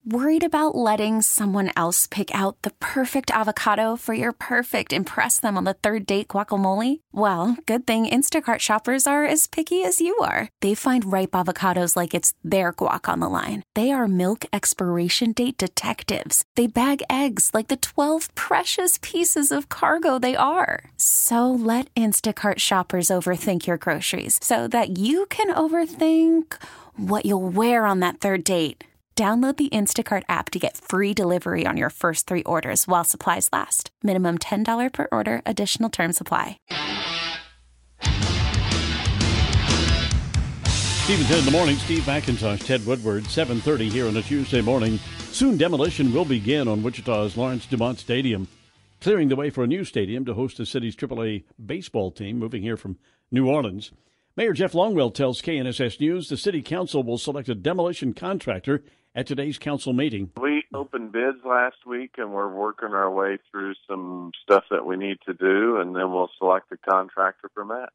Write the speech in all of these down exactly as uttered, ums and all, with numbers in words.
Worried about letting someone else pick out the perfect avocado for your perfect impress them on the third date guacamole? Well, good thing Instacart shoppers are as picky as you are. They find ripe avocados like it's their guac on the line. They are milk expiration date detectives. They bag eggs like the twelve precious pieces of cargo they are. So let Instacart shoppers overthink your groceries so that you can overthink what you'll wear on that third date. Download the Instacart app to get free delivery on your first three orders while supplies last. Minimum ten dollars per order. Additional terms apply. Steve and Ted in the morning. Steve McIntosh, Ted Woodward, seven thirty here on a Tuesday morning. Soon demolition will begin on Wichita's Lawrence Dumont Stadium, clearing the way for a new stadium to host the city's triple A baseball team moving here from New Orleans. Mayor Jeff Longwell tells K N S S News the city council will select a demolition contractor at today's council meeting. We opened bids last week, and we're working our way through some stuff that we need to do, and then we'll select a contractor from that.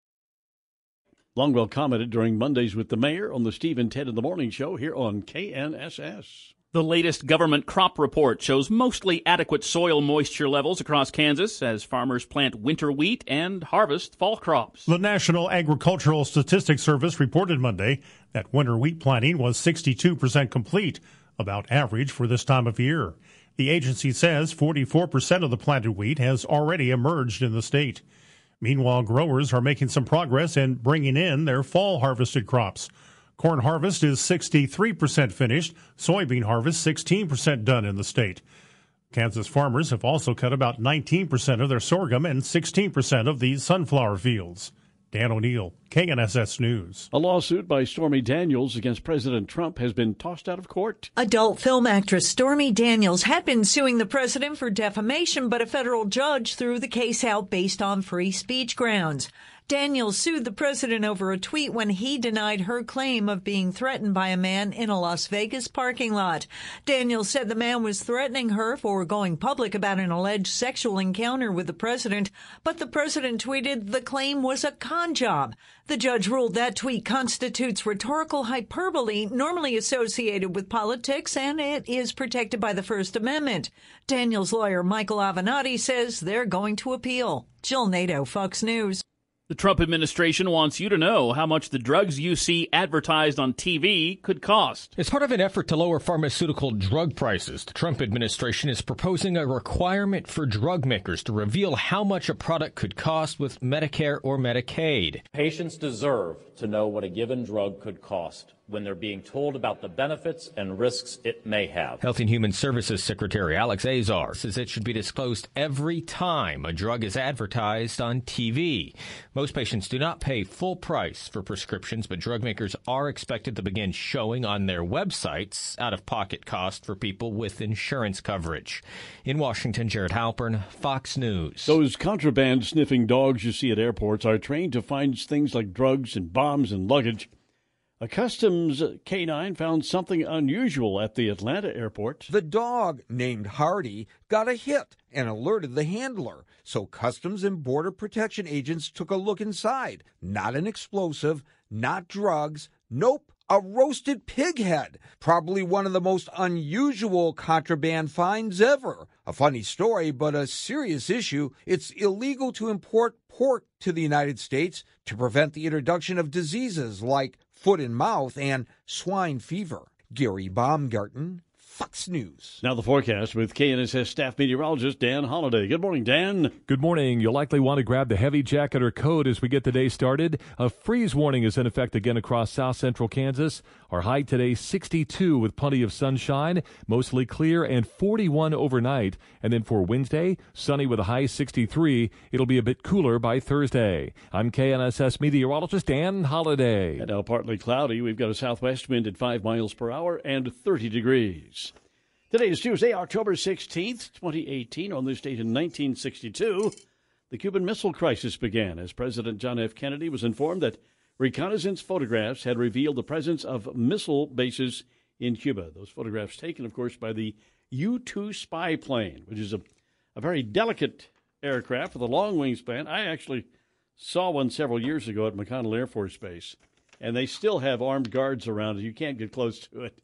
Longwell commented during Mondays with the mayor on the Steve and Ted in the Morning show here on K N S S. The latest government crop report shows mostly adequate soil moisture levels across Kansas as farmers plant winter wheat and harvest fall crops. The National Agricultural Statistics Service reported Monday that winter wheat planting was sixty-two percent complete, about average for this time of year. The agency says forty-four percent of the planted wheat has already emerged in the state. Meanwhile, growers are making some progress in bringing in their fall harvested crops. Corn harvest is sixty-three percent finished, soybean harvest sixteen percent done in the state. Kansas farmers have also cut about nineteen percent of their sorghum and sixteen percent of the sunflower fields. Dan O'Neill, K N S S News. A lawsuit by Stormy Daniels against President Trump has been tossed out of court. Adult film actress Stormy Daniels had been suing the president for defamation, but a federal judge threw the case out based on free speech grounds. Daniels sued the president over a tweet when he denied her claim of being threatened by a man in a Las Vegas parking lot. Daniels said the man was threatening her for going public about an alleged sexual encounter with the president, but the president tweeted the claim was a con job. The judge ruled that tweet constitutes rhetorical hyperbole normally associated with politics, and it is protected by the First Amendment. Daniels' lawyer Michael Avenatti says they're going to appeal. Jill Nato, Fox News. The Trump administration wants you to know how much the drugs you see advertised on T V could cost. As part of an effort to lower pharmaceutical drug prices, the Trump administration is proposing a requirement for drug makers to reveal how much a product could cost with Medicare or Medicaid. Patients deserve to know what a given drug could cost when they're being told about the benefits and risks it may have. Health and Human Services Secretary Alex Azar says it should be disclosed every time a drug is advertised on T V. Most patients do not pay full price for prescriptions, but drug makers are expected to begin showing on their websites out-of-pocket cost for people with insurance coverage. In Washington, Jared Halpern, Fox News. Those contraband-sniffing dogs you see at airports are trained to find things like drugs and bombs and luggage. A customs canine found something unusual at the Atlanta airport. The dog, named Hardy, got a hit and alerted the handler. So Customs and Border Protection agents took a look inside. Not an explosive, not drugs, nope, a roasted pig head. Probably one of the most unusual contraband finds ever. A funny story, but a serious issue. It's illegal to import pork to the United States to prevent the introduction of diseases like foot and mouth and swine fever. Gary Baumgarten, Fox News. Now the forecast with K N S S staff meteorologist Dan Holliday. Good morning, Dan. Good morning. You'll likely want to grab the heavy jacket or coat as we get the day started. A freeze warning is in effect again across south central Kansas. Our high today, sixty-two with plenty of sunshine, mostly clear, and forty-one overnight. And then for Wednesday, sunny with a high sixty-three. It'll be a bit cooler by Thursday. I'm K N S S meteorologist Dan Holliday. And now partly cloudy. We've got a southwest wind at five miles per hour and thirty degrees. Today is Tuesday, October sixteenth, twenty eighteen. On this date in nineteen sixty-two, the Cuban Missile Crisis began as President John F. Kennedy was informed that reconnaissance photographs had revealed the presence of missile bases in Cuba. Those photographs taken, of course, by the U two spy plane, which is a, a very delicate aircraft with a long wingspan. I actually saw one several years ago at McConnell Air Force Base, and they still have armed guards around it. You can't get close to it.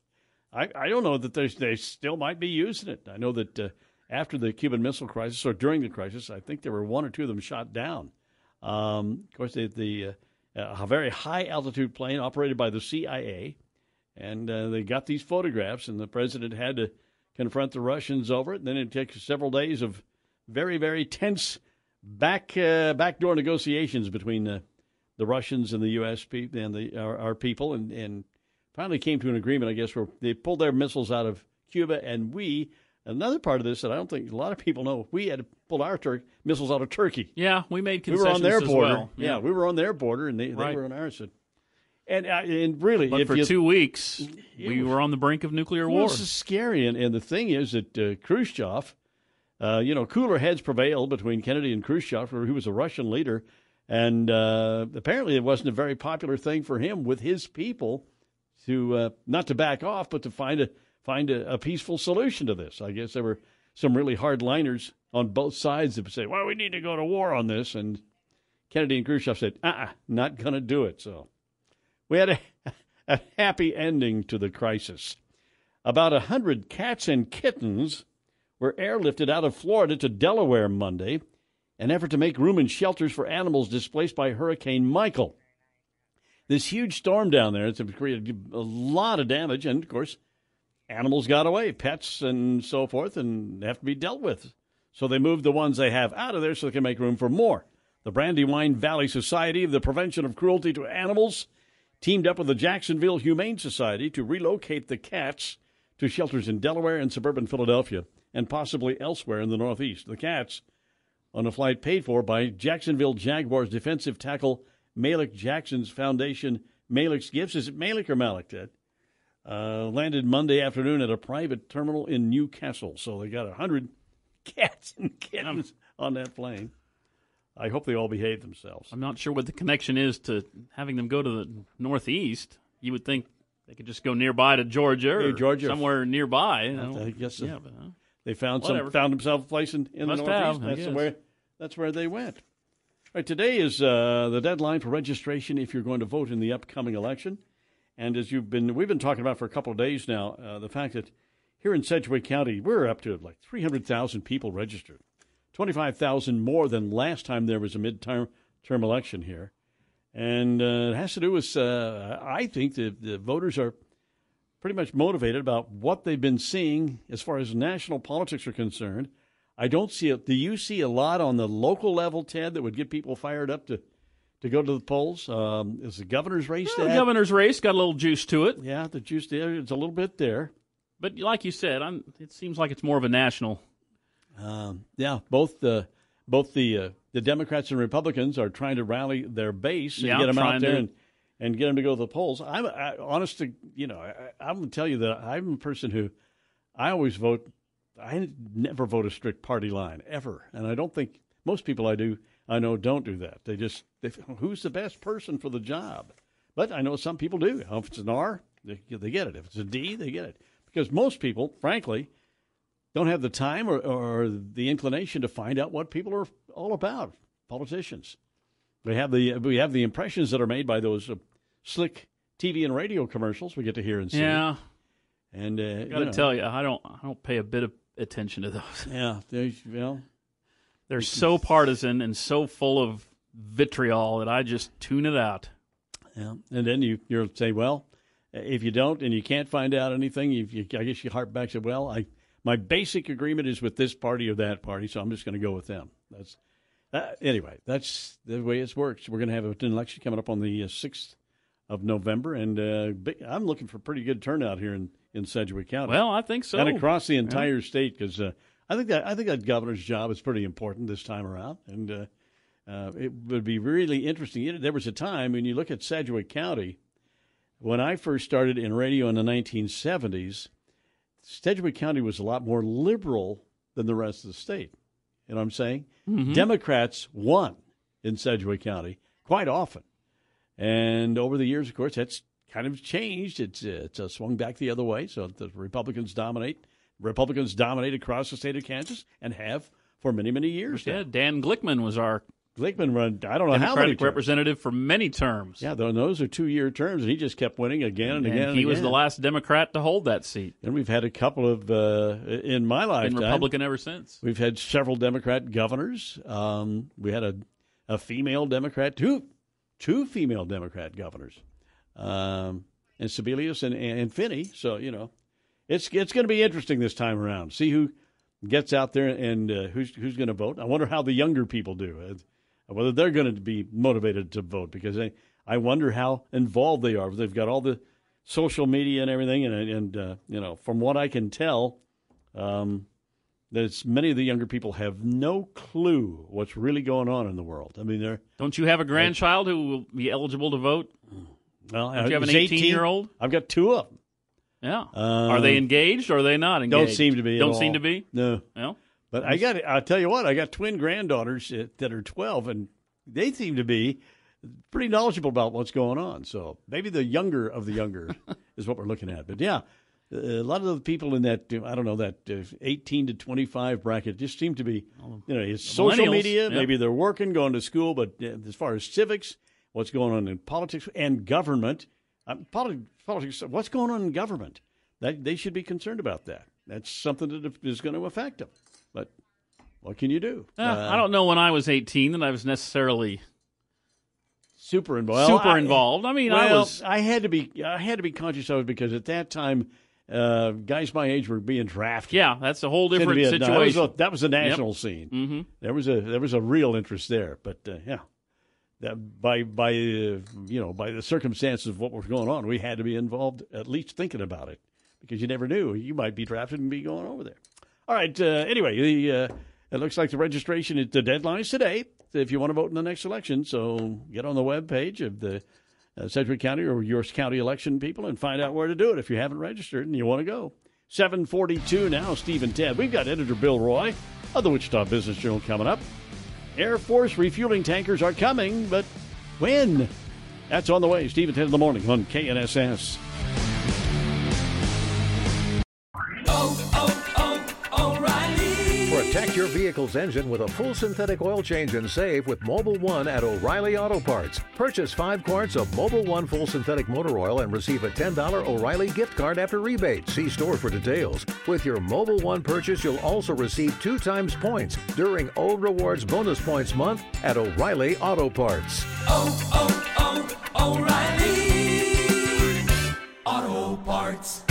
I, I don't know that they they still might be using it. I know that uh, after the Cuban Missile Crisis or during the crisis, I think there were one or two of them shot down. Um, of course, the, the uh, a very high altitude plane operated by the C I A, and uh, they got these photographs, and the president had to confront the Russians over it. And then it takes several days of very, very tense back uh, backdoor negotiations between uh, the Russians and the U S people and the our, our people, and, and finally came to an agreement, I guess, where they pulled their missiles out of Cuba, and we. Another part of this that I don't think a lot of people know, we had to pull our tur- missiles out of Turkey. Yeah, we made concessions we were on their as border. well. Yeah. yeah, we were on their border, and they, right. they were on ours. And, uh, and really, but if for you, two weeks, we was, were on the brink of nuclear well, war. This is scary, and, and the thing is that uh, Khrushchev, uh, you know, cooler heads prevailed between Kennedy and Khrushchev, who was a Russian leader, and uh, apparently it wasn't a very popular thing for him with his people to uh, not to back off, but to find a find a, a peaceful solution to this. I guess there were some really hardliners on both sides that would say, well, we need to go to war on this. And Kennedy and Khrushchev said, uh-uh, not going to do it. So we had a, a happy ending to the crisis. About one hundred cats and kittens were airlifted out of Florida to Delaware Monday, an effort to make room in shelters for animals displaced by Hurricane Michael. This huge storm down there has created a lot of damage, and, of course, animals got away, pets and so forth, and have to be dealt with. So they moved the ones they have out of there so they can make room for more. The Brandywine Valley Society of the Prevention of Cruelty to Animals teamed up with the Jacksonville Humane Society to relocate the cats to shelters in Delaware and suburban Philadelphia and possibly elsewhere in the Northeast. The cats, on a flight paid for by Jacksonville Jaguars defensive tackle Malik Jackson's foundation, Malik's Gifts. Is it Malik or Malik, Ted? Uh, landed Monday afternoon at a private terminal in Newcastle. So they got one hundred cats and kittens on that plane. I hope they all behave themselves. I'm not sure what the connection is to having them go to the Northeast. You would think they could just go nearby to Georgia or hey, Georgia. somewhere nearby. You know. I guess yeah, but, uh, they found whatever. some found themselves a place in, in the Must Northeast. have, I that's guess. where that's where they went. All right, today is uh, the deadline for registration if you're going to vote in the upcoming election. And as you've been, we've been talking about for a couple of days now, uh, the fact that here in Sedgwick County, we're up to like three hundred thousand people registered, twenty-five thousand more than last time there was a midterm term election here. And uh, it has to do with, uh, I think, the, the voters are pretty much motivated about what they've been seeing as far as national politics are concerned. I don't see it. Do you see a lot on the local level, Ted, that would get people fired up to to go to the polls? Um, is the governor's race? Well, the governor's race got a little juice to it. Yeah, the juice there. It's a little bit there. But like you said, I'm, it seems like it's more of a national. Um, yeah, both the both the uh, the Democrats and Republicans are trying to rally their base and yeah, get them out there to... and, and get them to go to the polls. I'm I, honest to you know I, I'm going to tell you that I'm a person who I always vote. I never vote a strict party line ever, and I don't think most people I do I know don't do that. They just they, who's the best person for the job? But I know some people do. If it's an R, they, they get it. If it's a D, they get it. Because most people, frankly, don't have the time or, or the inclination to find out what people are all about. Politicians, we have the we have the impressions that are made by those uh, slick T V and radio commercials we get to hear and see. Yeah, and uh, I got to you know, tell you, I don't I don't pay a bit of attention to those. Yeah, they well, they're so partisan and so full of vitriol that I just tune it out. Yeah, and then you you'll say, well, if you don't and you can't find out anything, you, you I guess you harp back and say, well, I my basic agreement is with this party or that party, so I'm just going to go with them. That's uh, anyway. That's the way it works. We're going to have an election coming up on the uh, sixth of November, and uh, big, I'm looking for pretty good turnout here in, in Sedgwick County. Well, I think so, and across the entire yeah. state, because uh, I think that I think that governor's job is pretty important this time around, and uh, uh, it would be really interesting. There was a time when you look at Sedgwick County, when I first started in radio in the nineteen seventies, Sedgwick County was a lot more liberal than the rest of the state. You know what I'm saying? Mm-hmm. Democrats won in Sedgwick County quite often. And over the years, of course, that's kind of changed. It's uh, it's uh, swung back the other way. So the Republicans dominate. Republicans dominate across the state of Kansas and have for many, many years Yeah, now. Dan Glickman was our Glickman run, I don't know Democratic how many terms. representative for many terms. Yeah, those are two-year terms, and he just kept winning again and, and again. He and was again. the last Democrat to hold that seat. And we've had a couple of, uh, in my lifetime. Been Republican ever since. We've had several Democrat governors. Um, we had a, a female Democrat, two, two female Democrat governors, um, and Sebelius and, and Finney. So, you know, it's it's going to be interesting this time around. See who gets out there and uh, who's who's going to vote. I wonder how the younger people do, uh, whether they're going to be motivated to vote, because they, I wonder how involved they are. They've got all the social media and everything, and, and uh, you know, from what I can tell, um, that many of the younger people have no clue what's really going on in the world. I mean, they're Don't you have a grandchild who will be eligible to vote? Well, Don't you have an eighteen-year-old? I've got two of them. Yeah. Um, are they engaged or are they not engaged? Don't seem to be. Don't at seem all. to be? No. No. But I got. I'll tell you what. I got twin granddaughters that are twelve, and they seem to be pretty knowledgeable about what's going on. So maybe the younger of the younger is what we're looking at. But yeah, a lot of the people in that, I don't know, that eighteen to twenty-five bracket just seem to be, you know, it's social media. Yep. Maybe they're working, going to school. But as far as civics, what's going on in politics and government, um, politi- politics, what's going on in government? That they should be concerned about that. That's something that is going to affect them. But what can you do? Uh, Uh, I don't know when I was eighteen that I was necessarily super involved. super I, involved. I mean, well, I was. I had to be. I had to be conscious of it because at that time, uh, guys my age were being drafted. Yeah, that's a whole Seemed to different be a- situation. That was a, that was a national Yep. scene. Mm-hmm. There was a there was a real interest there. But uh, yeah, that by by uh, you know by the circumstances of what was going on, we had to be involved, at least thinking about it, because you never knew you might be drafted and be going over there. All right. Uh, anyway, the, uh, it looks like the registration, the deadline is today if you want to vote in the next election. So get on the web page of the uh, Sedgwick County or your county election people and find out where to do it if you haven't registered and you want to go. seven forty-two now, Steve and Ted. We've got editor Bill Roy of the Wichita Business Journal coming up. Air Force refueling tankers are coming, but when? That's on the way. Steve and Ted in the morning on K N S S. Protect your vehicle's engine with a full synthetic oil change and save with Mobil one at O'Reilly Auto Parts. Purchase five quarts of Mobil one full synthetic motor oil and receive a ten dollars O'Reilly gift card after rebate. See store for details. With your Mobil one purchase, you'll also receive two times points during O Rewards Bonus Points Month at O'Reilly Auto Parts. Oh, oh, oh, O'Reilly Auto Parts.